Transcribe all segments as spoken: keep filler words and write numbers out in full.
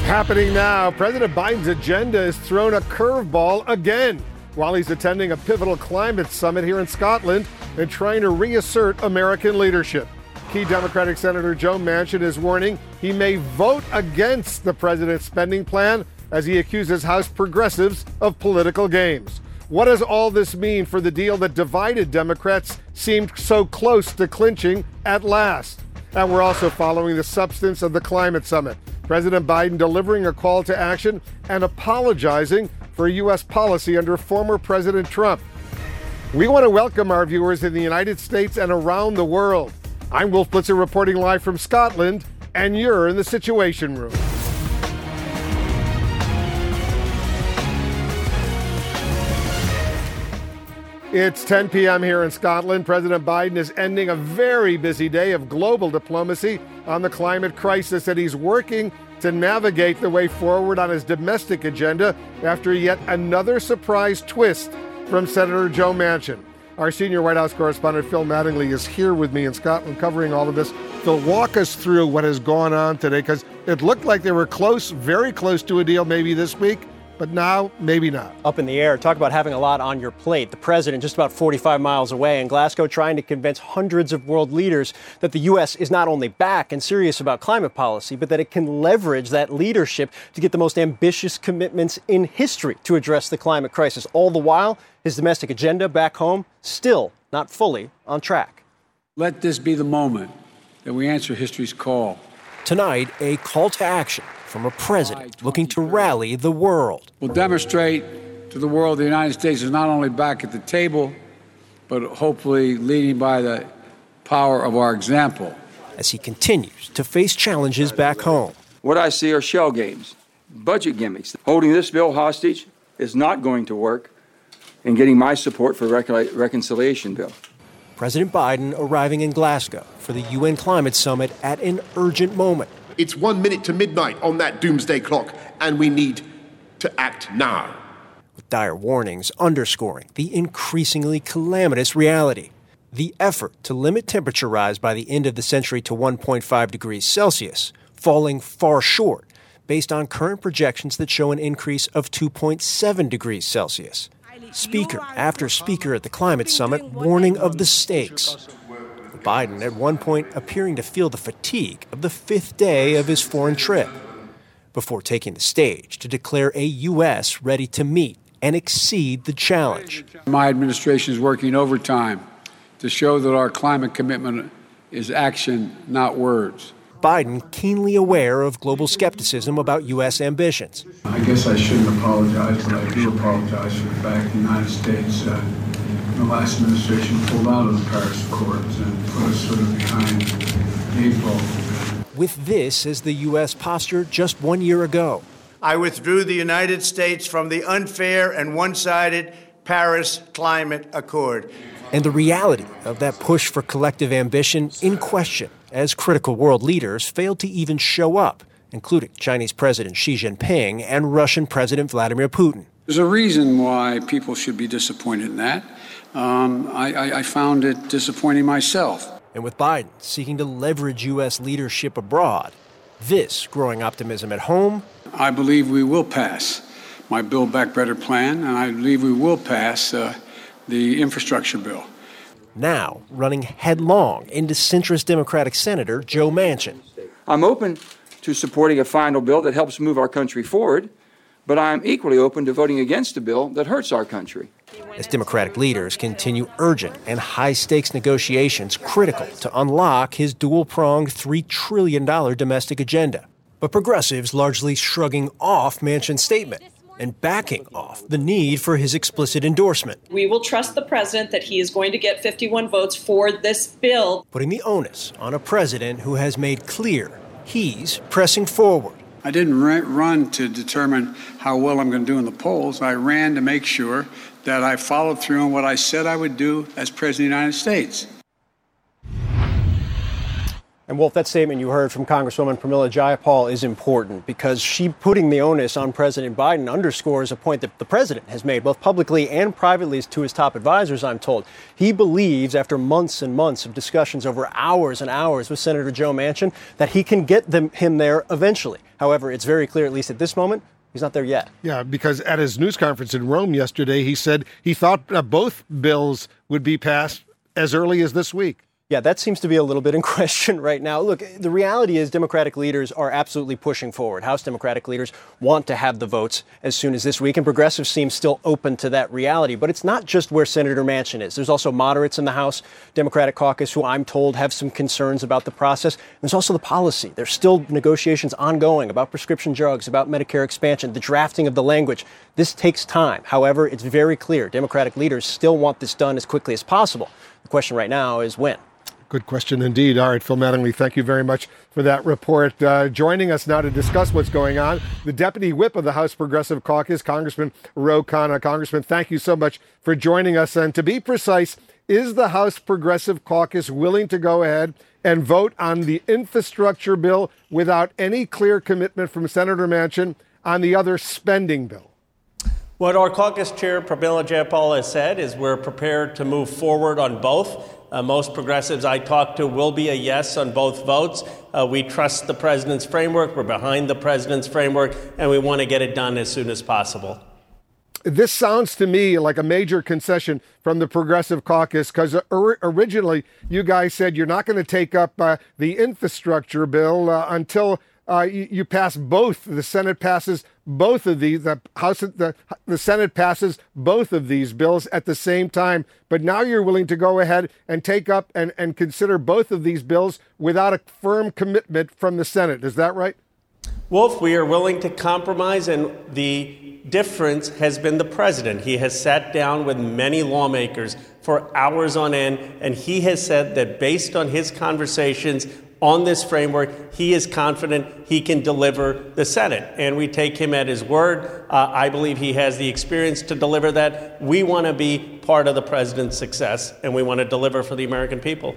Happening now, President Biden's agenda has thrown a curveball again while he's attending a pivotal climate summit here in Scotland and trying to reassert American leadership. Key Democratic Senator Joe Manchin is warning he may vote against the president's spending plan as he accuses House progressives of political games. What does all this mean for the deal that divided Democrats seemed so close to clinching at last? And we're also following the substance of the climate summit. President Biden delivering a call to action and apologizing for U S policy under former President Trump. We want to welcome our viewers in the United States and around the world. I'm Wolf Blitzer reporting live from Scotland, and you're in the Situation Room. It's ten p.m. here in Scotland. President Biden is ending a very busy day of global diplomacy on the climate crisis, and he's working to navigate the way forward on his domestic agenda after yet another surprise twist from Senator Joe Manchin. Our senior White House correspondent, Phil Mattingly, is here with me in Scotland covering all of this. Phil, walk us through what has gone on today, because it looked like they were close, very close to a deal maybe this week. But now, maybe not. Up in the air. Talk about having a lot on your plate. The president just about forty-five miles away in Glasgow trying to convince hundreds of world leaders that the U S is not only back and serious about climate policy, but that it can leverage that leadership to get the most ambitious commitments in history to address the climate crisis. All the while, his domestic agenda back home still not fully on track. Let this be the moment that we answer history's call. Tonight, a call to action from a president looking to rally the world. We'll demonstrate to the world the United States is not only back at the table, but hopefully leading by the power of our example. As he continues to face challenges back home. What I see are shell games, budget gimmicks. Holding this bill hostage is not going to work in getting my support for a reconciliation bill. President Biden arriving in Glasgow for the U N Climate Summit at an urgent moment. It's one minute to midnight on that doomsday clock, and we need to act now. With dire warnings underscoring the increasingly calamitous reality. The effort to limit temperature rise by the end of the century to one point five degrees Celsius, falling far short based on current projections that show an increase of two point seven degrees Celsius. Speaker after speaker at the climate summit warning of the stakes. Biden at one point appearing to feel the fatigue of the fifth day of his foreign trip before taking the stage to declare a U S ready to meet and exceed the challenge. My administration is working overtime to show that our climate commitment is action, not words. Biden keenly aware of global skepticism about U S ambitions. I guess I shouldn't apologize, but I do apologize for the fact the United States, uh, the last administration, pulled out of the Paris Accords and put us sort of behind the eight ball. With this as the U S posture just one year ago. I withdrew the United States from the unfair and one-sided Paris Climate Accord. And the reality of that push for collective ambition in question as critical world leaders failed to even show up, including Chinese President Xi Jinping and Russian President Vladimir Putin. There's a reason why people should be disappointed in that. Um, I, I, I found it disappointing myself. And with Biden seeking to leverage U S leadership abroad, this growing optimism at home. I believe we will pass my Build Back Better plan, and I believe we will pass uh, the infrastructure bill. Now running headlong into centrist Democratic Senator Joe Manchin. I'm open to supporting a final bill that helps move our country forward, but I'm equally open to voting against a bill that hurts our country. As Democratic leaders continue urgent and high-stakes negotiations critical to unlock his dual-pronged three trillion dollars domestic agenda. But progressives largely shrugging off Manchin's statement and backing off the need for his explicit endorsement. We will trust the president that he is going to get fifty-one votes for this bill. Putting the onus on a president who has made clear he's pressing forward. I didn't run to determine how well I'm going to do in the polls. I ran to make sure that I followed through on what I said I would do as President of the United States. And Wolf, that statement you heard from Congresswoman Pramila Jayapal is important because she putting the onus on President Biden underscores a point that the president has made both publicly and privately to his top advisors, I'm told. He believes after months and months of discussions over hours and hours with Senator Joe Manchin that he can get them, him there eventually. However, it's very clear, at least at this moment, he's not there yet. Yeah, because at his news conference in Rome yesterday, he said he thought uh, both bills would be passed as early as this week. Yeah, that seems to be a little bit in question right now. Look, the reality is Democratic leaders are absolutely pushing forward. House Democratic leaders want to have the votes as soon as this week, and progressives seem still open to that reality. But it's not just where Senator Manchin is. There's also moderates in the House Democratic caucus who I'm told have some concerns about the process. There's also the policy. There's still negotiations ongoing about prescription drugs, about Medicare expansion, the drafting of the language. This takes time. However, it's very clear Democratic leaders still want this done as quickly as possible. The question right now is when. Good question indeed. All right, Phil Mattingly, thank you very much for that report. Uh, joining us now to discuss what's going on, the Deputy Whip of the House Progressive Caucus, Congressman Ro Khanna. Congressman, thank you so much for joining us. And to be precise, is the House Progressive Caucus willing to go ahead and vote on the infrastructure bill without any clear commitment from Senator Manchin on the other spending bill? What our caucus chair, Pramila Jayapal, has said is we're prepared to move forward on both. Uh, most progressives I talk to will be a yes on both votes. Uh, we trust the president's framework. We're behind the president's framework, and we want to get it done as soon as possible. This sounds to me like a major concession from the Progressive Caucus, because or- originally you guys said you're not going to take up uh, the infrastructure bill uh, until uh, you, you pass both. The Senate passes both of these. The House, the, the Senate passes both of these bills at the same time. But now you're willing to go ahead and take up and, and consider both of these bills without a firm commitment from the Senate. Is that right? Wolf, we are willing to compromise, and the difference has been the president. He has sat down with many lawmakers for hours on end, and he has said that based on his conversations on this framework, he is confident he can deliver the Senate. And we take him at his word. Uh, I believe he has the experience to deliver that. We want to be part of the president's success, and we want to deliver for the American people.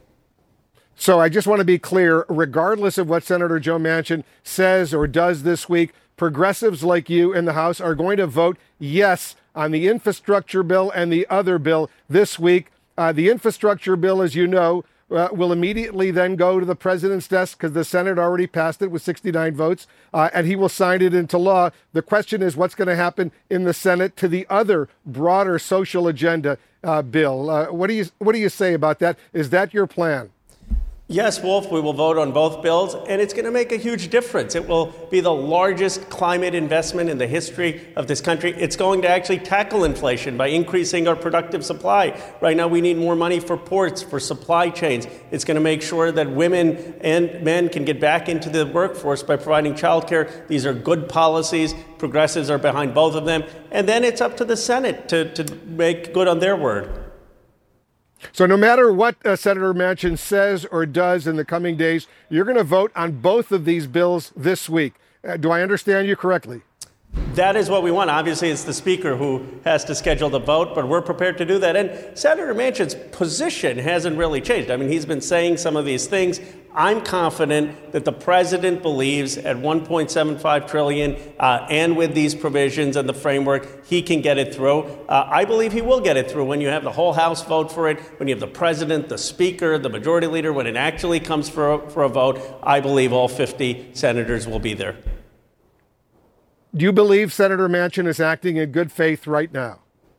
So I just want to be clear, regardless of what Senator Joe Manchin says or does this week, progressives like you in the House are going to vote yes on the infrastructure bill and the other bill this week. Uh, the infrastructure bill, as you know, uh, will immediately then go to the president's desk because the Senate already passed it with sixty-nine votes, uh, and he will sign it into law. The question is what's going to happen in the Senate to the other broader social agenda uh, bill. Uh, what do you what do you say about that? Is that your plan? Yes, Wolf, we will vote on both bills, and it's going to make a huge difference. It will be the largest climate investment in the history of this country. It's going to actually tackle inflation by increasing our productive supply. Right now, we need more money for ports, for supply chains. It's going to make sure that women and men can get back into the workforce by providing childcare. These are good policies. Progressives are behind both of them. And then it's up to the Senate to, to make good on their word. So no matter what uh, Senator Manchin says or does in the coming days, you're going to vote on both of these bills this week. Uh, do I understand you correctly? That is what we want. Obviously, it's the Speaker who has to schedule the vote, but we're prepared to do that. And Senator Manchin's position hasn't really changed. I mean, he's been saying some of these things. I'm confident that the president believes at one point seven five trillion dollars uh, and with these provisions and the framework, he can get it through. Uh, I believe he will get it through when you have the whole House vote for it, when you have the president, the Speaker, the majority leader, when it actually comes for a, for a vote. I believe all fifty senators will be there. Do you believe Senator Manchin is acting in good faith right now?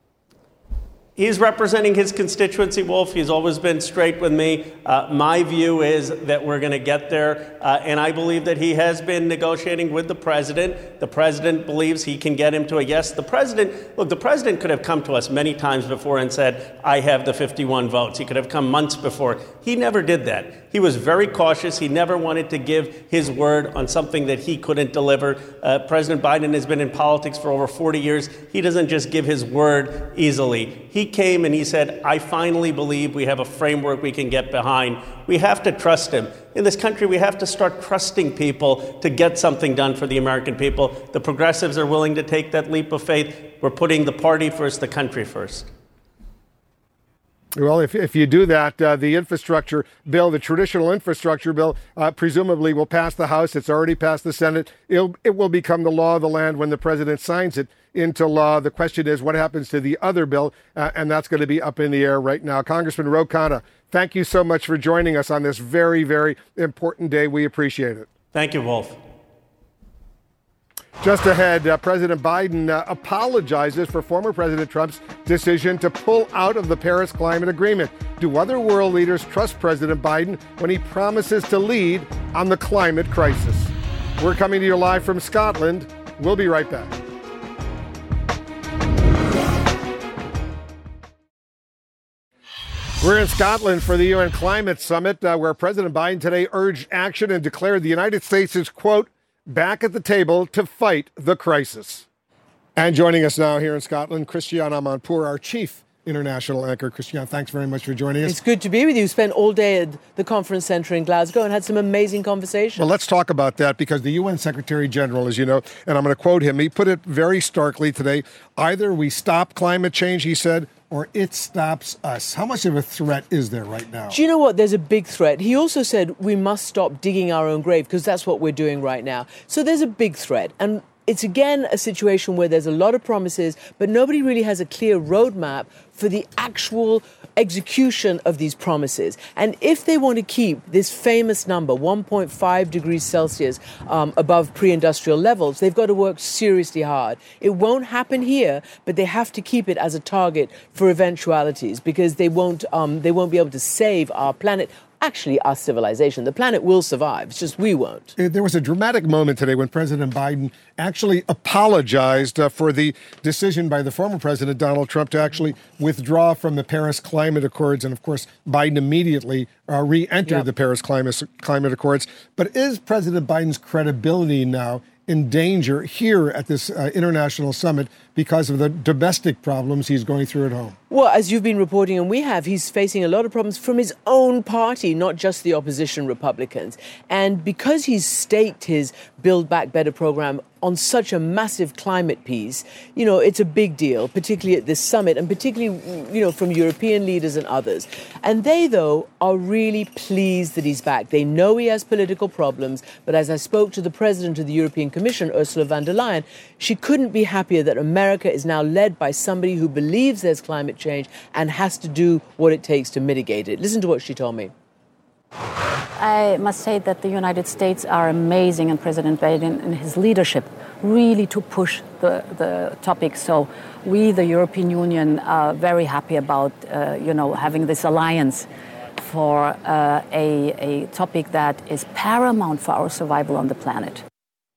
He's representing his constituency, Wolf. He's always been straight with me. Uh, my view is that we're going to get there, uh, and I believe that he has been negotiating with the president. The president believes he can get him to a yes. The president, look, the president could have come to us many times before and said, I have the fifty-one votes. He could have come months before. He never did that. He was very cautious. He never wanted to give his word on something that he couldn't deliver. Uh, President Biden has been in politics for over forty years. He doesn't just give his word easily. He came and he said, I finally believe we have a framework we can get behind. We have to trust him. In this country, we have to start trusting people to get something done for the American people. The progressives are willing to take that leap of faith. We're putting the party first, the country first. Well, if if you do that, uh, the infrastructure bill, the traditional infrastructure bill, uh, presumably will pass the House. It's already passed the Senate. It'll, it will become the law of the land when the president signs it into law. The question is what happens to the other bill, uh, and that's going to be up in the air right now. Congressman Ro Khanna, thank you so much for joining us on this very, very important day. We appreciate it. Thank you, Wolf. Just ahead, uh, President Biden uh, apologizes for former President Trump's decision to pull out of the Paris Climate Agreement. Do other world leaders trust President Biden when he promises to lead on the climate crisis? We're coming to you live from Scotland. We'll be right back. We're in Scotland for the U N Climate Summit, uh, where President Biden today urged action and declared the United States is, quote, back at the table to fight the crisis. And joining us now here in Scotland, Christiane Amanpour, our chief international anchor. Christiane, thanks very much for joining us. It's good to be with you. Spent all day at the conference center in Glasgow and had some amazing conversations. Well, let's talk about that, because the U N Secretary General, as you know, and I'm going to quote him, he put it very starkly today, either we stop climate change, he said, or it stops us. How much of a threat is there right now? Do you know what? There's a big threat. He also said we must stop digging our own grave, because that's what we're doing right now. So there's a big threat. And it's, again, a situation where there's a lot of promises, but nobody really has a clear roadmap for the actual execution of these promises. And if they want to keep this famous number, one point five degrees Celsius um, above pre-industrial levels, they've got to work seriously hard. It won't happen here, but they have to keep it as a target for eventualities, because they won't, um, they won't be able to save our planet. Actually, our civilization. The planet will survive. It's just we won't. There was a dramatic moment today when President Biden actually apologized uh, for the decision by the former President Donald Trump to actually withdraw from the Paris Climate Accords. And of course, Biden immediately uh, re-entered yep. the Paris Climate, Climate Accords. But is President Biden's credibility now in danger here at this uh, international summit because of the domestic problems he's going through at home? Well, as you've been reporting, and we have, he's facing a lot of problems from his own party, not just the opposition Republicans. And because he's staked his Build Back Better program on such a massive climate piece, you know, it's a big deal, particularly at this summit, and particularly, you know, from European leaders and others. And they, though, are really pleased that he's back. They know he has political problems, but as I spoke to the president of the European Commission, Ursula von der Leyen, she couldn't be happier that America is now led by somebody who believes there's climate change and has to do what it takes to mitigate it. Listen to what she told me. I must say that the United States are amazing, and President Biden and his leadership really to push the, the topic. So we, the European Union, are very happy about, uh, you know, having this alliance for uh, a, a topic that is paramount for our survival on the planet.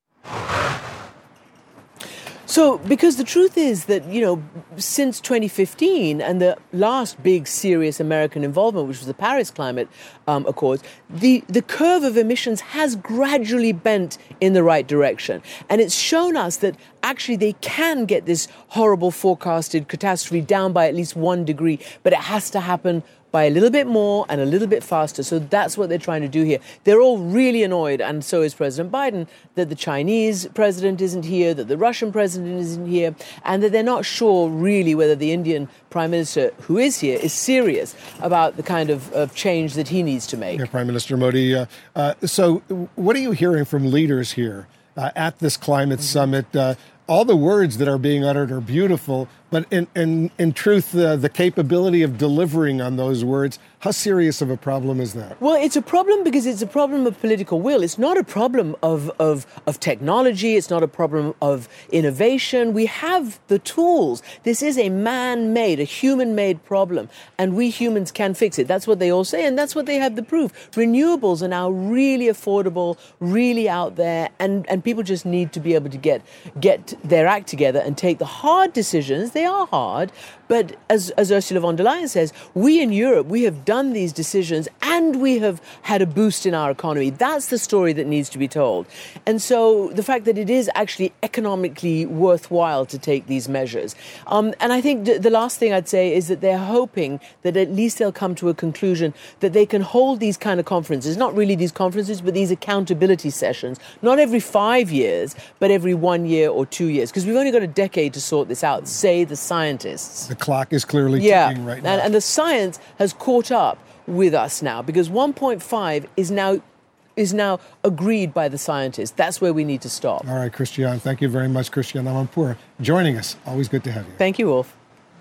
So, because the truth is that, you know, since twenty fifteen and the last big serious American involvement, which was the Paris Climate um, Accords, the, the curve of emissions has gradually bent in the right direction. And it's shown us that actually they can get this horrible forecasted catastrophe down by at least one degree, but it has to happen by a little bit more and a little bit faster. So that's what they're trying to do here. They're all really annoyed, and so is President Biden, that the Chinese president isn't here, that the Russian president isn't here, and that they're not sure really whether the Indian prime minister, who is here, is serious about the kind of, of change that he needs to make. Yeah, Prime Minister Modi. Uh, uh, so what are you hearing from leaders here uh, at this climate mm-hmm. summit? Uh, all the words that are being uttered are beautiful, but in, in, in truth, uh, the capability of delivering on those words, how serious of a problem is that? Well, it's a problem because it's a problem of political will. It's not a problem of, of, of technology. It's not a problem of innovation. We have the tools. This is a man-made, a human-made problem, and we humans can fix it. That's what they all say, and that's what they have the proof. Renewables are now really affordable, really out there, and, and people just need to be able to get, get their act together and take the hard decisions. They are hard, but as, as Ursula von der Leyen says, we in Europe, we have done these decisions and we have had a boost in our economy. That's the story that needs to be told. And so the fact that it is actually economically worthwhile to take these measures. Um, and I think th- the last thing I'd say is that they're hoping that at least they'll come to a conclusion that they can hold these kind of conferences, not really these conferences, but these accountability sessions, not every five years, but every one year or two years, because we've only got a decade to sort this out, say the scientists. The clock is clearly yeah. ticking right now. And, and the science has caught up with us now, because one point five is now is now agreed by the scientists. That's where we need to stop. All right, Christiane. Thank you very much, Christiane Amanpour, joining us. Always good to have you. Thank you, Wolf.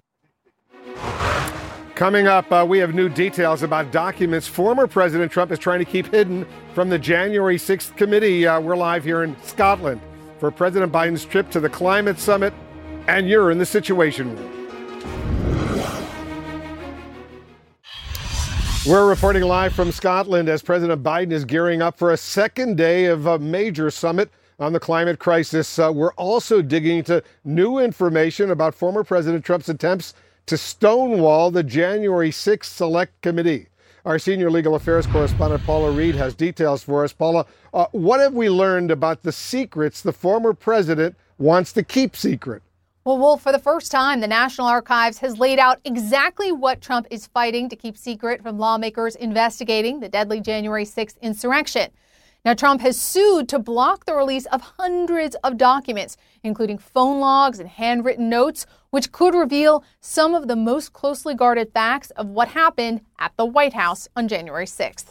Coming up, uh, we have new details about documents former President Trump is trying to keep hidden from the January sixth committee. Uh, we're live here in Scotland. for President Biden's trip to the climate summit, and you're in the Situation Room. We're reporting live from Scotland as President Biden is gearing up for a second day of a major summit on the climate crisis. Uh, we're also digging into new information about former President Trump's attempts to stonewall the January sixth Select Committee. Our senior legal affairs correspondent Paula Reed has details for us. Paula, uh, what have we learned about the secrets the former president wants to keep secret? Well, Wolf, for the first time, the National Archives has laid out exactly what Trump is fighting to keep secret from lawmakers investigating the deadly January sixth insurrection. Now, Trump has sued to block the release of hundreds of documents, including phone logs and handwritten notes, which could reveal some of the most closely guarded facts of what happened at the White House on January sixth.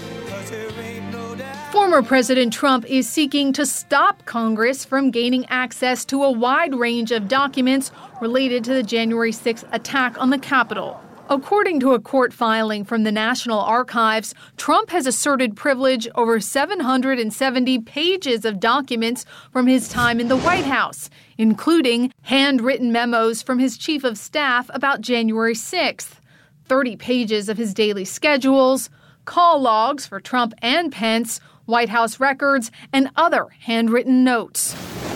Former President Trump is seeking to stop Congress from gaining access to a wide range of documents related to the January sixth attack on the Capitol. According to a court filing from the National Archives, Trump has asserted privilege over seven hundred seventy pages of documents from his time in the White House, including handwritten memos from his chief of staff about January sixth, thirty pages of his daily schedules, call logs for Trump and Pence, White House records, and other handwritten notes.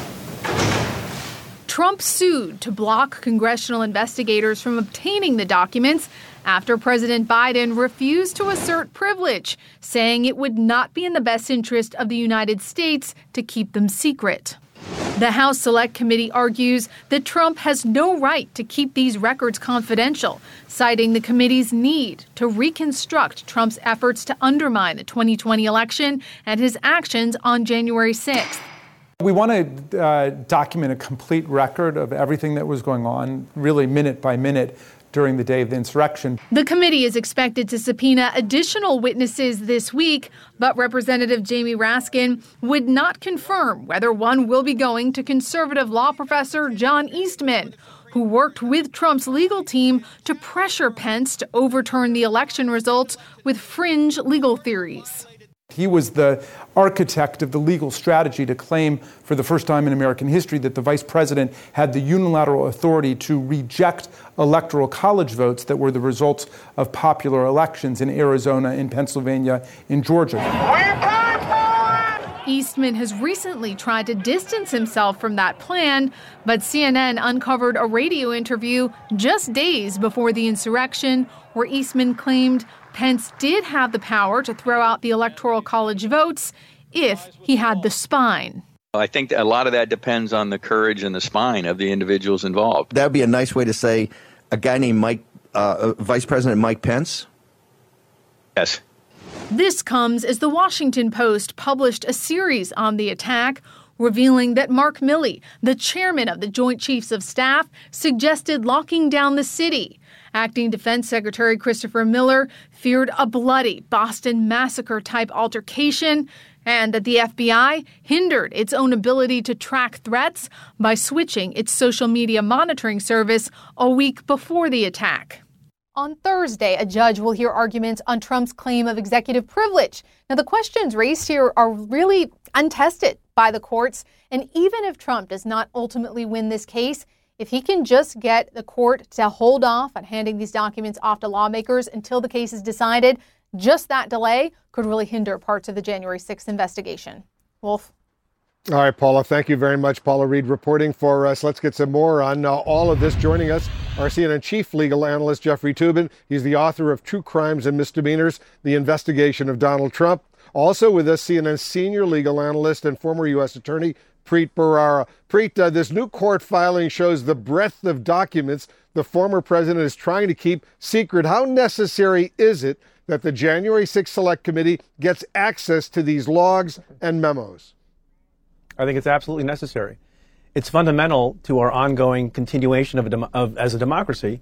Trump sued to block congressional investigators from obtaining the documents after President Biden refused to assert privilege, saying it would not be in the best interest of the United States to keep them secret. The House Select Committee argues that Trump has no right to keep these records confidential, citing the committee's need to reconstruct Trump's efforts to undermine the twenty twenty election and his actions on January sixth. We want to uh, document a complete record of everything that was going on, really minute by minute, during the day of the insurrection. The committee is expected to subpoena additional witnesses this week, but Representative Jamie Raskin would not confirm whether one will be going to conservative law professor John Eastman, who worked with Trump's legal team to pressure Pence to overturn the election results with fringe legal theories. He was the architect of the legal strategy to claim for the first time in American history that the vice president had the unilateral authority to reject electoral college votes that were the results of popular elections in Arizona, in Pennsylvania, in Georgia. Eastman has recently tried to distance himself from that plan, but C N N uncovered a radio interview just days before the insurrection where Eastman claimed Pence did have the power to throw out the Electoral College votes if he had the spine. I think that a lot of that depends on the courage and the spine of the individuals involved. That would be a nice way to say a guy named Mike, uh, Vice President Mike Pence? Yes. This comes as the Washington Post published a series on the attack, revealing that Mark Milley, the chairman of the Joint Chiefs of Staff, suggested locking down the city. Acting Defense Secretary Christopher Miller feared a bloody Boston Massacre-type altercation, and that the F B I hindered its own ability to track threats by switching its social media monitoring service a week before the attack. On Thursday, a judge will hear arguments on Trump's claim of executive privilege. Now, the questions raised here are really untested by the courts, and even if Trump does not ultimately win this case, if he can just get the court to hold off on handing these documents off to lawmakers until the case is decided, just that delay could really hinder parts of the January sixth investigation. Wolf. All right, Paula, thank you very much. Paula Reed reporting for us. Let's get some more on uh, all of this. Joining us, our C N N chief legal analyst, Jeffrey Toobin. He's the author of True Crimes and Misdemeanors, The Investigation of Donald Trump. Also with us, C N N senior legal analyst and former U S attorney, Preet Bharara. Preet, uh, this new court filing shows the breadth of documents the former president is trying to keep secret. How necessary is it that the January sixth Select Committee gets access to these logs and memos? I think it's absolutely necessary. It's fundamental to our ongoing continuation of, a dem- of as a democracy.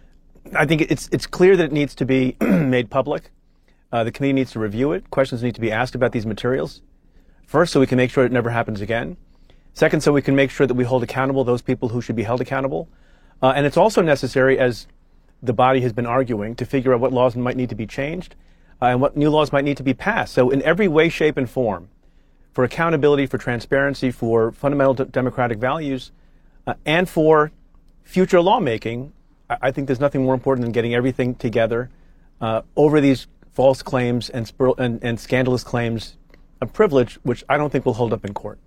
I think it's it's clear that it needs to be made public. Uh, the committee needs to review it. Questions need to be asked about these materials. First, so we can make sure it never happens again. Second, so we can make sure that we hold accountable those people who should be held accountable. Uh, and it's also necessary, as the body has been arguing, to figure out what laws might need to be changed uh, and what new laws might need to be passed. So in every way, shape, and form, for accountability, for transparency, for fundamental d- democratic values, uh, and for future lawmaking, I-, I think there's nothing more important than getting everything together uh, over these false claims and, spir- and, and scandalous claims of privilege, which I don't think will hold up in court.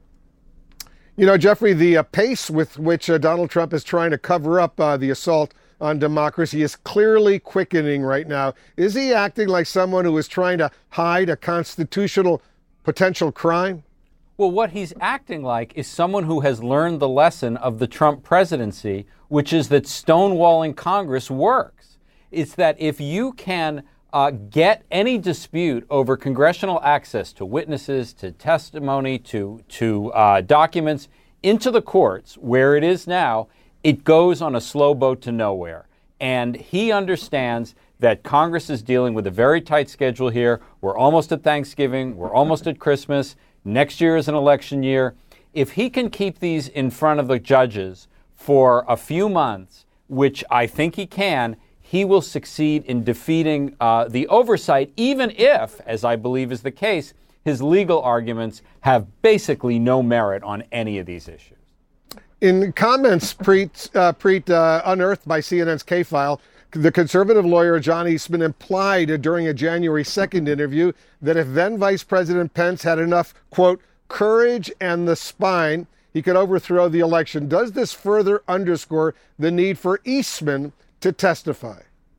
You know, Jeffrey, the uh, pace with which uh, Donald Trump is trying to cover up uh, the assault on democracy is clearly quickening right now. Is he acting like someone who is trying to hide a constitutional potential crime? Well, what he's acting like is someone who has learned the lesson of the Trump presidency, which is that stonewalling Congress works. It's that if you can uh, get any dispute over congressional access to witnesses, to testimony, to, to uh, documents into the courts, where it is now, it goes on a slow boat to nowhere. And he understands that Congress is dealing with a very tight schedule here. We're almost at Thanksgiving. We're almost at Christmas. Next year is an election year. If he can keep these in front of the judges for a few months, which I think he can, he will succeed in defeating uh, the oversight, even if, as I believe is the case, his legal arguments have basically no merit on any of these issues. In comments Preet, uh, Preet, uh, unearthed by C N N's K-File, the conservative lawyer John Eastman implied during a January second interview that if then Vice President Pence had enough, quote, courage and the spine, he could overthrow the election. Does this further underscore the need for Eastman to testify?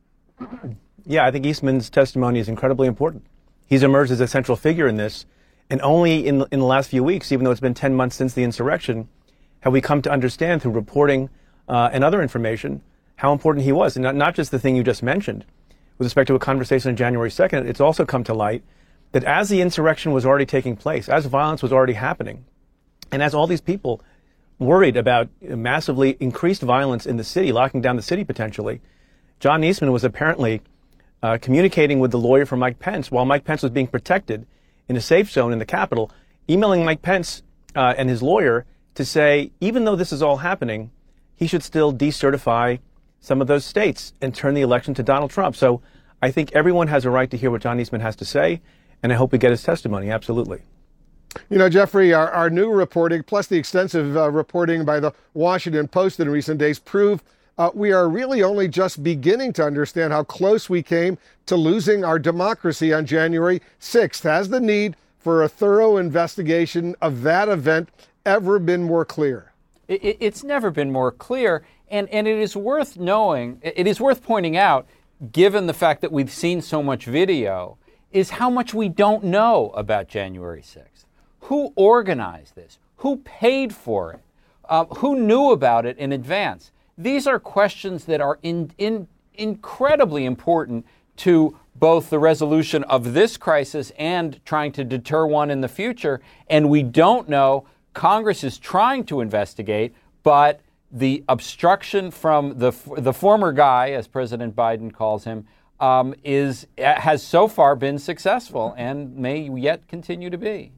Yeah, I think Eastman's testimony is incredibly important. He's emerged as a central figure in this, and only in the, in the last few weeks, even though it's been ten months since the insurrection, have we come to understand through reporting uh, and other information how important he was. And not, not just the thing you just mentioned with respect to a conversation on January second, it's also come to light that as the insurrection was already taking place, as violence was already happening, and as all these people worried about massively increased violence in the city, locking down the city potentially, John Eastman was apparently uh, communicating with the lawyer for Mike Pence while Mike Pence was being protected in a safe zone in the Capitol, emailing Mike Pence uh, and his lawyer to say, even though this is all happening, he should still decertify some of those states and turn the election to Donald Trump. So I think everyone has a right to hear what John Eastman has to say, and I hope we get his testimony, absolutely. You know, Jeffrey, our, our new reporting, plus the extensive uh, reporting by the Washington Post in recent days, prove uh, we are really only just beginning to understand how close we came to losing our democracy on January sixth. Has the need for a thorough investigation of that event ever been more clear? It, it's never been more clear, and, and it is worth knowing, it is worth pointing out, given the fact that we've seen so much video, is how much we don't know about January sixth. Who organized this? Who paid for it? Uh, who knew about it in advance? These are questions that are in, in, incredibly important to both the resolution of this crisis and trying to deter one in the future, and we don't know. Congress is trying to investigate, but the obstruction from the the former guy, as President Biden calls him, um, is has so far been successful and may yet continue to be.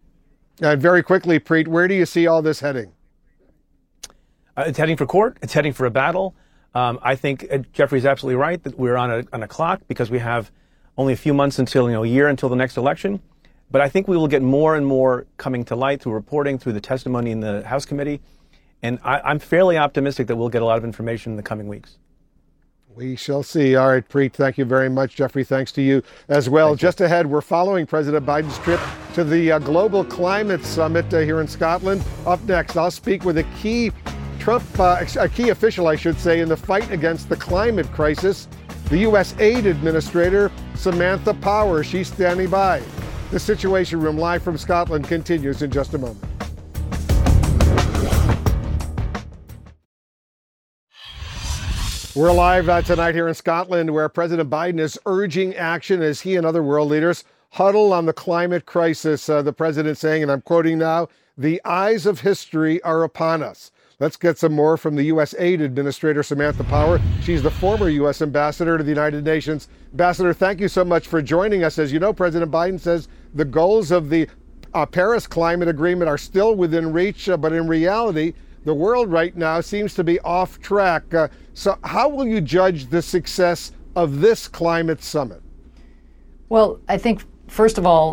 And very quickly, Preet, where do you see all this heading? Uh, it's heading for court. It's heading for a battle. Um, I think uh, Jeffrey's absolutely right that we're on a on a clock because we have only a few months until, you know, a year until the next election. But I think we will get more and more coming to light through reporting, through the testimony in the House committee. And I, I'm fairly optimistic that we'll get a lot of information in the coming weeks. We shall see. All right, Preet, thank you very much. Jeffrey, thanks to you as well. Thank Just you. Ahead, we're following President Biden's trip to the uh, Global Climate Summit uh, here in Scotland. Up next, I'll speak with a key Trump, uh, a key official, I should say, in the fight against the climate crisis, the U S Aid Administrator, Samantha Power. She's standing by. The Situation Room, live from Scotland, continues in just a moment. We're live uh, tonight here in Scotland, where President Biden is urging action as he and other world leaders huddle on the climate crisis. Uh, the president saying, and I'm quoting now, "The eyes of history are upon us." Let's get some more from the U S Aid Administrator, Samantha Power. She's the former U S Ambassador to the United Nations. Ambassador, thank you so much for joining us. As you know, President Biden says the goals of the uh, Paris Climate Agreement are still within reach, uh, but in reality, the world right now seems to be off track. Uh, so how will you judge the success of this climate summit? Well, I think, first of all,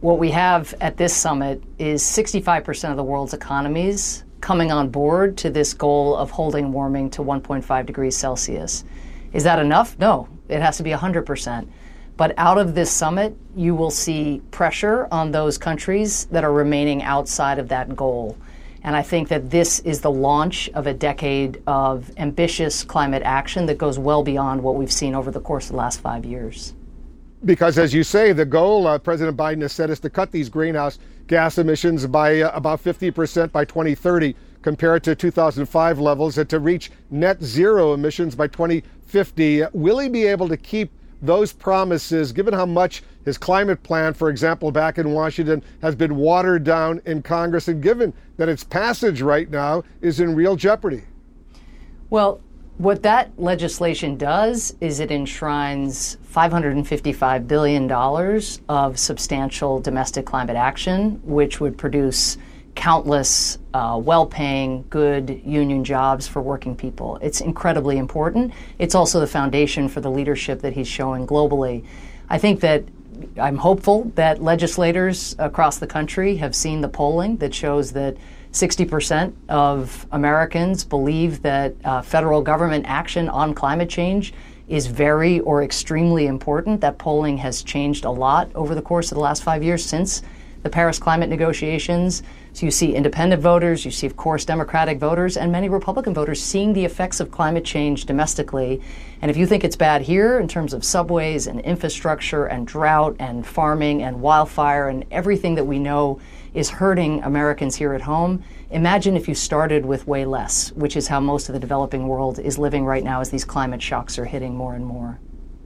what we have at this summit is sixty-five percent of the world's economies coming on board to this goal of holding warming to one point five degrees Celsius. Is that enough? No, it has to be one hundred percent. But out of this summit, you will see pressure on those countries that are remaining outside of that goal. And I think that this is the launch of a decade of ambitious climate action that goes well beyond what we've seen over the course of the last five years. Because, as you say, the goal uh, President Biden has set is to cut these greenhouse gas emissions by uh, about fifty percent by twenty thirty compared to two thousand five levels, and to reach net zero emissions by twenty fifty. Will he be able to keep those promises, given how much his climate plan, for example, back in Washington, has been watered down in Congress, and given that its passage right now is in real jeopardy? Well, what that legislation does is it enshrines five hundred fifty-five billion dollars of substantial domestic climate action, which would produce countless uh, well-paying, good union jobs for working people. It's incredibly important. It's also the foundation for the leadership that he's showing globally. I think that I'm hopeful that legislators across the country have seen the polling that shows that sixty percent of Americans believe that uh, federal government action on climate change is very or extremely important. That polling has changed a lot over the course of the last five years since the Paris climate negotiations. So you see independent voters, you see, of course, Democratic voters, and many Republican voters seeing the effects of climate change domestically. And if you think it's bad here in terms of subways and infrastructure and drought and farming and wildfire and everything that we know is hurting Americans here at home, imagine if you started with way less, which is how most of the developing world is living right now as these climate shocks are hitting more and more.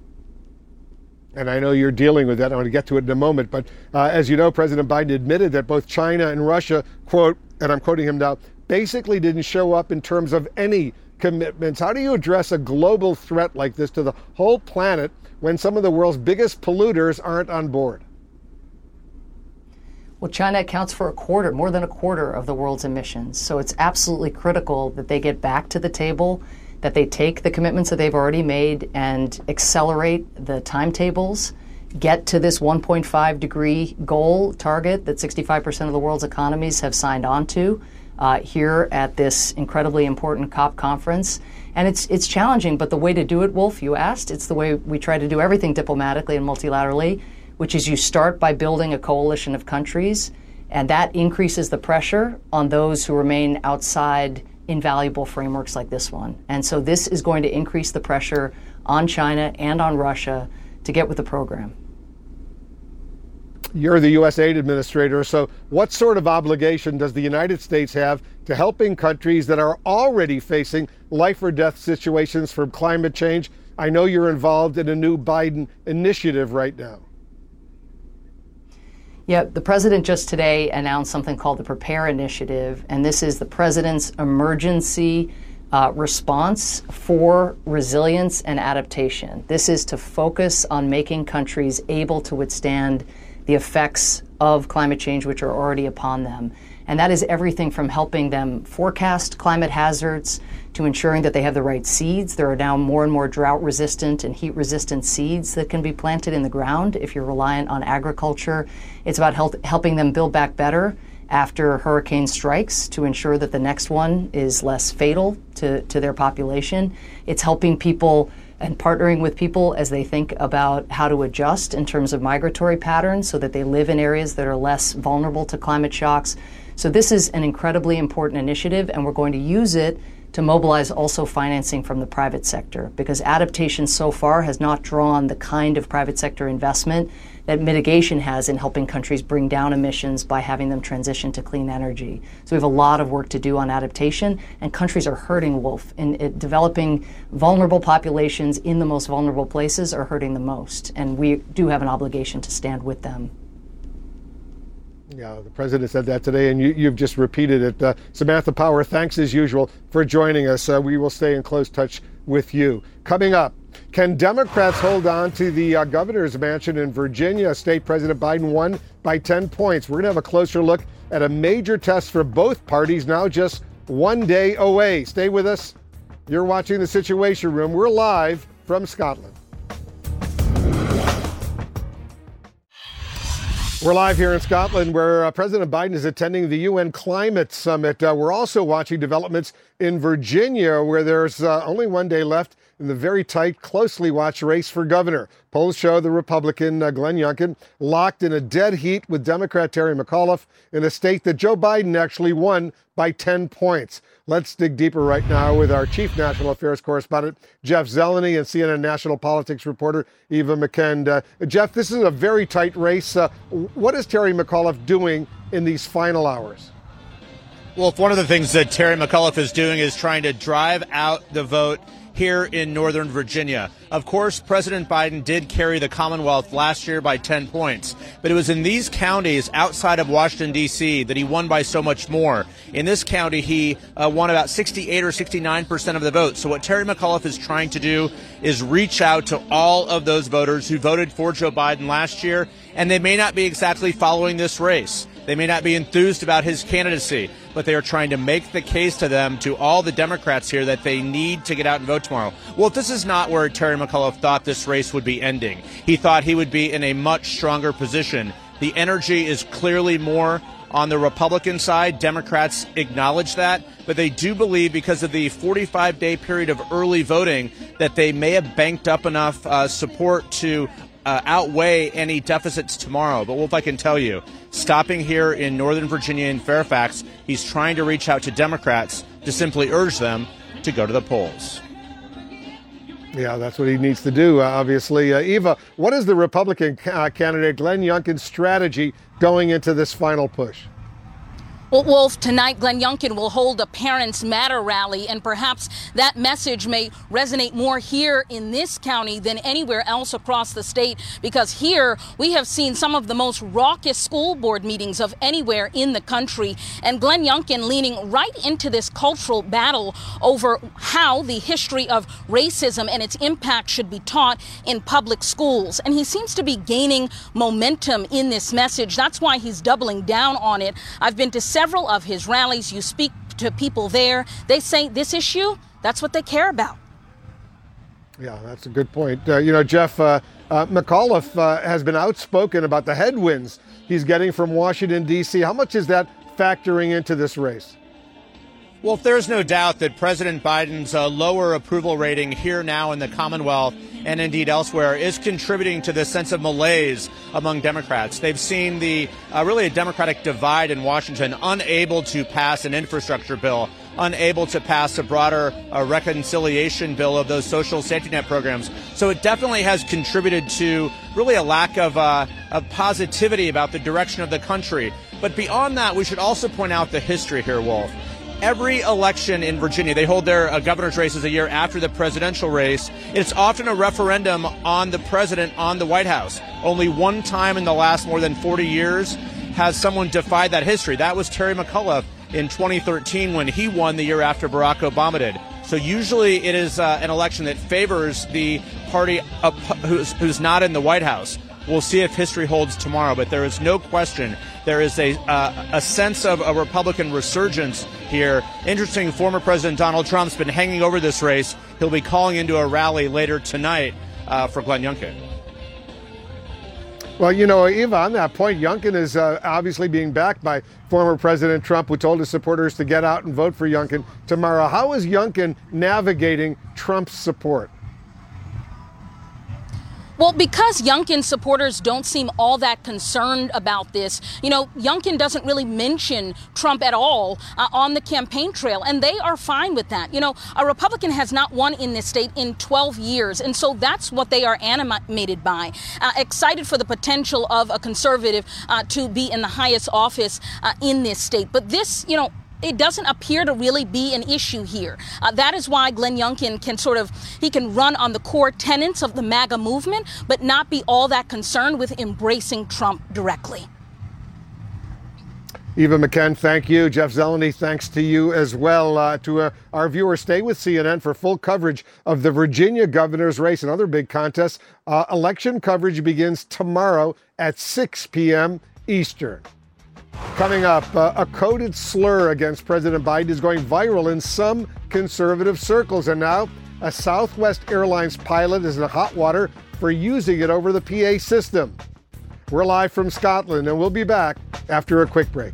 And I know you're dealing with that. I want to get to it in a moment. But uh, as you know, President Biden admitted that both China and Russia, quote, and I'm quoting him now, basically didn't show up in terms of any commitments. How do you address a global threat like this to the whole planet when some of the world's biggest polluters aren't on board? Well, China accounts for a quarter, more than a quarter of the world's emissions. So it's absolutely critical that they get back to the table, that they take the commitments that they've already made and accelerate the timetables, get to this one point five degree goal target that sixty-five percent of the world's economies have signed on to uh, here at this incredibly important COP conference. And it's it's challenging, but the way to do it, Wolf, you asked, it's the way we try to do everything diplomatically and multilaterally, which is you start by building a coalition of countries, and that increases the pressure on those who remain outside invaluable frameworks like this one. And so this is going to increase the pressure on China and on Russia to get with the program. You're the U S aid administrator, so what sort of obligation does the United States have to helping countries that are already facing life or death situations from climate change? I know you're involved in a new Biden initiative right now. Yeah, the president just today announced something called the Prepare Initiative, and this is the president's emergency uh, response for resilience and adaptation. This is to focus on making countries able to withstand the effects of climate change, which are already upon them. And that is everything from helping them forecast climate hazards to ensuring that they have the right seeds. There are now more and more drought-resistant and heat-resistant seeds that can be planted in the ground if you're reliant on agriculture. It's about help, helping them build back better after a hurricane strikes to ensure that the next one is less fatal to, to their population. It's helping people and partnering with people as they think about how to adjust in terms of migratory patterns so that they live in areas that are less vulnerable to climate shocks. So this is an incredibly important initiative, and we're going to use it to mobilize also financing from the private sector, because adaptation so far has not drawn the kind of private sector investment that mitigation has in helping countries bring down emissions by having them transition to clean energy. So we have a lot of work to do on adaptation, and countries are hurting, Wolf. In it, developing vulnerable populations in the most vulnerable places are hurting the most, and we do have an obligation to stand with them. Yeah, the president said that today, and you, you've just repeated it. Uh, Samantha Power, thanks as usual for joining us. Uh, we will stay in close touch with you. Coming up, can Democrats hold on to the uh, governor's mansion in Virginia? State President Biden won by ten points. We're going to have a closer look at a major test for both parties now just one day away. Stay with us. You're watching The Situation Room. We're live from Scotland. We're live here in Scotland, where uh, President Biden is attending the U N Climate Summit. Uh, we're also watching developments in Virginia, where there's uh, only one day left in the very tight, closely watched race for governor. Polls show the Republican uh, Glenn Youngkin locked in a dead heat with Democrat Terry McAuliffe in a state that Joe Biden actually won by ten points. Let's dig deeper right now with our chief national affairs correspondent, Jeff Zeleny, and C N N national politics reporter, Eva McKend. Uh, Jeff, this is a very tight race. Uh, what is Terry McAuliffe doing in these final hours? Well, if one of the things that Terry McAuliffe is doing is trying to drive out the vote here in Northern Virginia. Of course, President Biden did carry the Commonwealth last year by ten points, but it was in these counties outside of Washington, D C that he won by so much more. In this county, he uh, won about sixty-eight or sixty-nine percent of the vote. So what Terry McAuliffe is trying to do is reach out to all of those voters who voted for Joe Biden last year, and they may not be exactly following this race. They may not be enthused about his candidacy, but they are trying to make the case to them, to all the Democrats here, that they need to get out and vote tomorrow. Well, this is not where Terry McAuliffe thought this race would be ending. He thought he would be in a much stronger position. The energy is clearly more on the Republican side. Democrats acknowledge that, but they do believe, because of the forty-five day period of early voting, that they may have banked up enough uh, support to Uh, outweigh any deficits tomorrow. But Wolf, I can tell you, stopping here in Northern Virginia in Fairfax, he's trying to reach out to Democrats to simply urge them to go to the polls. Yeah, that's what he needs to do, uh, obviously. Uh, Eva, what is the Republican ca- candidate Glenn Youngkin's strategy going into this final push? Well, Wolf, tonight Glenn Youngkin will hold a Parents Matter rally, and perhaps that message may resonate more here in this county than anywhere else across the state, because here we have seen some of the most raucous school board meetings of anywhere in the country, and Glenn Youngkin leaning right into this cultural battle over how the history of racism and its impact should be taught in public schools. And he seems to be gaining momentum in this message. That's why he's doubling down on it. I've been to several of his rallies. You speak to people there, they say this issue, that's what they care about. Yeah, that's a good point. Uh, you know, Jeff, uh, uh, McAuliffe uh, has been outspoken about the headwinds he's getting from Washington, D C. How much is that factoring into this race? Well, there's no doubt that President Biden's uh, lower approval rating here now in the Commonwealth and indeed elsewhere is contributing to this sense of malaise among Democrats. They've seen the uh, really a Democratic divide in Washington, unable to pass an infrastructure bill, unable to pass a broader uh, reconciliation bill of those social safety net programs. So it definitely has contributed to really a lack of, uh, of positivity about the direction of the country. But beyond that, we should also point out the history here, Wolf. Every election in Virginia, they hold their uh, governor's races a year after the presidential race. It's often a referendum on the president, on the White House. Only one time in the last more than forty years has someone defied that history. That was Terry McAuliffe in twenty thirteen when he won the year after Barack Obama did. So usually it is uh, an election that favors the party up, who's, who's not in the White House. We'll see if history holds tomorrow, but there is no question there is a uh, a sense of a Republican resurgence here. Interesting, former President Donald Trump's been hanging over this race. He'll be calling into a rally later tonight uh, for Glenn Youngkin. Well, you know, Eva, on that point, Youngkin is uh, obviously being backed by former President Trump, who told his supporters to get out and vote for Youngkin tomorrow. How is Youngkin navigating Trump's support? Well, because Youngkin supporters don't seem all that concerned about this, you know, Youngkin doesn't really mention Trump at all uh, on the campaign trail, and they are fine with that. You know, a Republican has not won in this state in twelve years, and so that's what they are animated by, uh, excited for the potential of a conservative uh, to be in the highest office uh, in this state. But this, you know, it doesn't appear to really be an issue here. Uh, that is why Glenn Youngkin can sort of, he can run on the core tenets of the MAGA movement, but not be all that concerned with embracing Trump directly. Eva McKend, thank you. Jeff Zeleny, thanks to you as well. Uh, to uh, our viewers, stay with C N N for full coverage of the Virginia governor's race and other big contests. Uh, election coverage begins tomorrow at six p.m. Eastern. Coming up, uh, a coded slur against President Biden is going viral in some conservative circles. And now a Southwest Airlines pilot is in hot water for using it over the P A system. We're live from Scotland, and we'll be back after a quick break.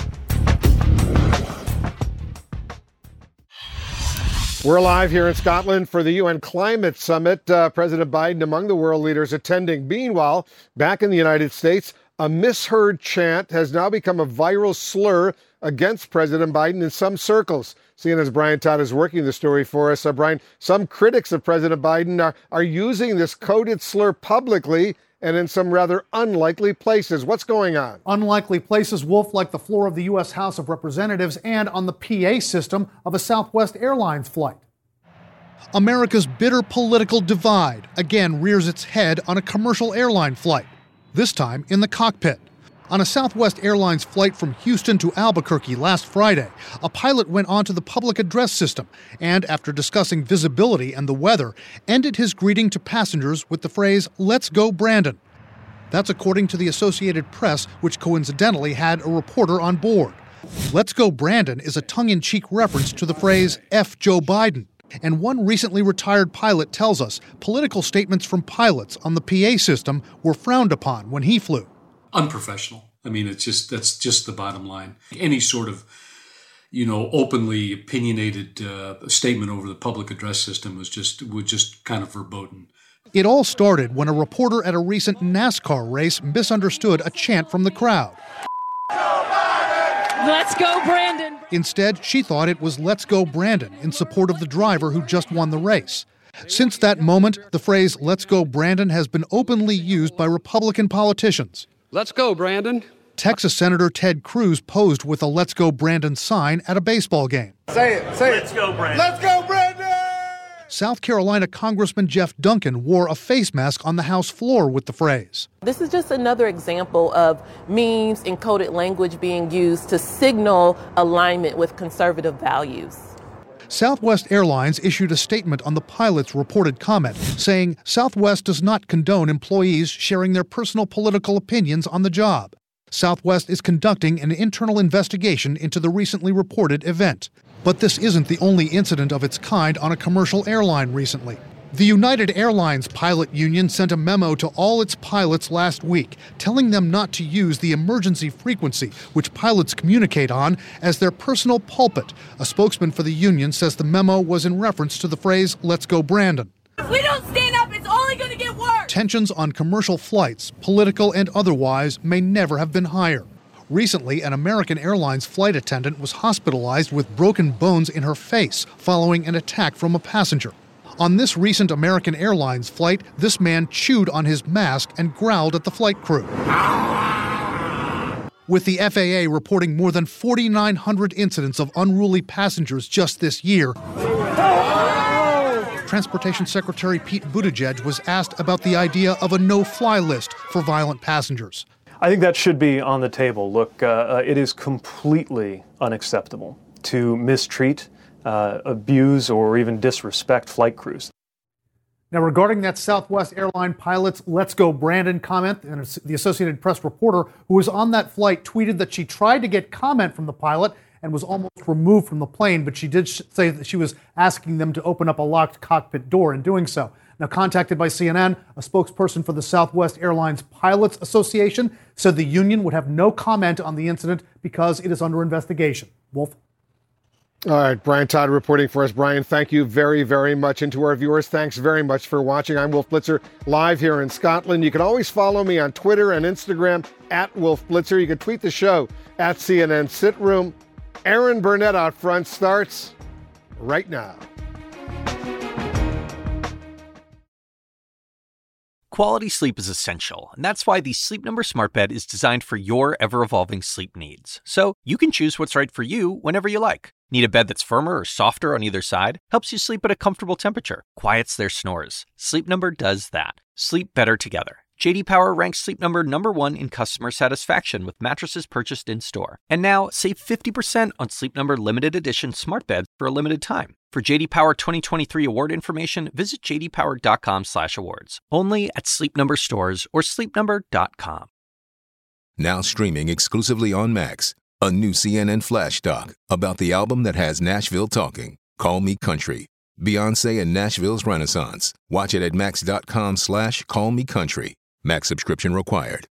We're live here in Scotland for the U N Climate Summit. Uh, President Biden among the world leaders attending. Meanwhile, back in the United States, a misheard chant has now become a viral slur against President Biden in some circles. C N N's Brian Todd is working the story for us. Uh, Brian, some critics of President Biden are, are using this coded slur publicly and in some rather unlikely places. What's going on? Unlikely places, Wolf, like the floor of the U S House of Representatives and on the P A system of a Southwest Airlines flight. America's bitter political divide again rears its head on a commercial airline flight, this time in the cockpit. On a Southwest Airlines flight from Houston to Albuquerque last Friday, a pilot went onto the public address system and, after discussing visibility and the weather, ended his greeting to passengers with the phrase, "Let's go, Brandon." That's according to the Associated Press, which coincidentally had a reporter on board. "Let's go, Brandon" is a tongue-in-cheek reference to the phrase, "F Joe Biden." And one recently retired pilot tells us political statements from pilots on the P A system were frowned upon when he flew. Unprofessional. I mean, it's just that's just the bottom line. Any sort of, you know, openly opinionated uh, statement over the public address system was just was just kind of verboten. It all started when a reporter at a recent NASCAR race misunderstood a chant from the crowd. Let's go, Brandon. Instead, she thought it was "Let's go, Brandon" in support of the driver who just won the race. Since that moment, the phrase "Let's go, Brandon" has been openly used by Republican politicians. Let's go, Brandon. Texas Senator Ted Cruz posed with a "Let's go, Brandon" sign at a baseball game. Say it, say Let's it. go, Brandon. Let's go, Brandon. South Carolina Congressman Jeff Duncan wore a face mask on the House floor with the phrase. This is just another example of memes and coded language being used to signal alignment with conservative values. Southwest Airlines issued a statement on the pilot's reported comment, saying Southwest does not condone employees sharing their personal political opinions on the job. Southwest is conducting an internal investigation into the recently reported event. But this isn't the only incident of its kind on a commercial airline recently. The United Airlines Pilot Union sent a memo to all its pilots last week, telling them not to use the emergency frequency, which pilots communicate on, as their personal pulpit. A spokesman for the union says the memo was in reference to the phrase, "Let's go, Brandon." If we don't stand up, it's only going to get worse. Tensions on commercial flights, political and otherwise, may never have been higher. Recently, an American Airlines flight attendant was hospitalized with broken bones in her face following an attack from a passenger. On this recent American Airlines flight, this man chewed on his mask and growled at the flight crew. With the F A A reporting more than forty-nine hundred incidents of unruly passengers just this year, Transportation Secretary Pete Buttigieg was asked about the idea of a no-fly list for violent passengers. I think that should be on the table. Look, uh, uh, it is completely unacceptable to mistreat, uh, abuse, or even disrespect flight crews. Now, regarding that Southwest Airline pilot's "Let's go, Brandon" comment, and the Associated Press reporter who was on that flight tweeted that she tried to get comment from the pilot and was almost removed from the plane, but she did sh- say that she was asking them to open up a locked cockpit door in doing so. Now, contacted by C N N, a spokesperson for the Southwest Airlines Pilots Association said the union would have no comment on the incident because it is under investigation. Wolf? All right, Brian Todd reporting for us. Brian, thank you very, very much. And to our viewers, thanks very much for watching. I'm Wolf Blitzer, live here in Scotland. You can always follow me on Twitter and Instagram, at Wolf Blitzer. You can tweet the show, at C N N Sit Room. Aaron Burnett out front starts right now. Quality sleep is essential, and that's why the Sleep Number Smart Bed is designed for your ever-evolving sleep needs. So you can choose what's right for you whenever you like. Need a bed that's firmer or softer on either side? Helps you sleep at a comfortable temperature. Quiets their snores. Sleep Number does that. Sleep better together. J D Power ranks Sleep Number number one in customer satisfaction with mattresses purchased in-store. And now, save fifty percent on Sleep Number limited edition smart beds for a limited time. For J D Power twenty twenty-three award information, visit j d power dot com slash awards. Only at Sleep Number stores or sleep number dot com. Now streaming exclusively on Max, a new C N N flash doc about the album that has Nashville talking, Call Me Country. Beyonce and Nashville's Renaissance. Watch it at max dot com slash call me country. Max subscription required.